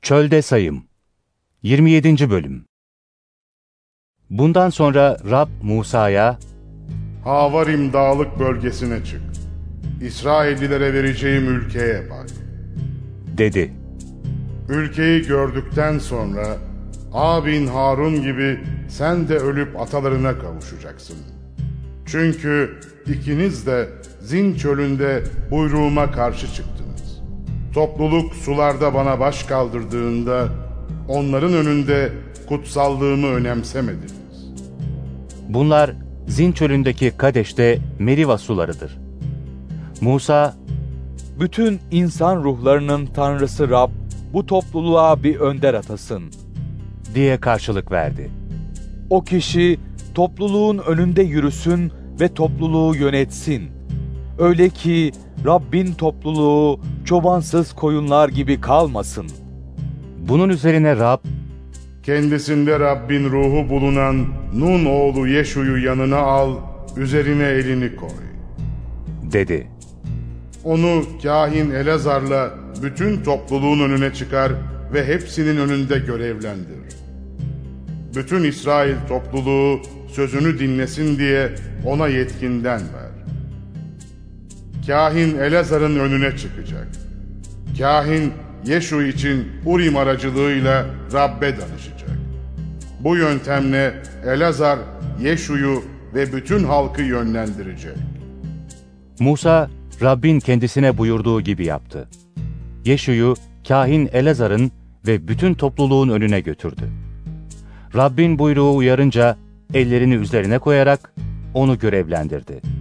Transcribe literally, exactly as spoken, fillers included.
Çölde Sayım yirmi yedinci Bölüm. Bundan sonra Rab Musa'ya, Havarim dağlık bölgesine çık. İsraillilere vereceğim ülkeye bak, dedi. Ülkeyi gördükten sonra abin Harun gibi sen de ölüp atalarına kavuşacaksın. Çünkü ikiniz de Zin çölünde buyruğuma karşı çıktınız. Topluluk sularda bana baş kaldırdığında onların önünde kutsallığımı önemsemediniz. Bunlar Zin çölündeki Kadeş'te Meriva sularıdır. Musa, bütün insan ruhlarının Tanrısı Rab, bu topluluğa bir önder atasın diye karşılık verdi. O kişi topluluğun önünde yürüsün ve topluluğu yönetsin. Öyle ki Rabbin topluluğu çobansız koyunlar gibi kalmasın. Bunun üzerine Rab, kendisinde Rabbin ruhu bulunan Nun oğlu Yeşu'yu yanına al, üzerine elini koy, dedi. Onu kâhin Elazar'la bütün topluluğun önüne çıkar ve hepsinin önünde görevlendir. Bütün İsrail topluluğu sözünü dinlesin diye ona yetkinden ver. Kâhin Elazar'ın önüne çıkacak. Kâhin Yeşu için Urim aracılığıyla Rab'be danışacak. Bu yöntemle Elazar, Yeşu'yu ve bütün halkı yönlendirecek. Musa, Rabbin kendisine buyurduğu gibi yaptı. Yeşu'yu kâhin Elazar'ın ve bütün topluluğun önüne götürdü. Rabbin buyruğu uyarınca ellerini üzerine koyarak onu görevlendirdi.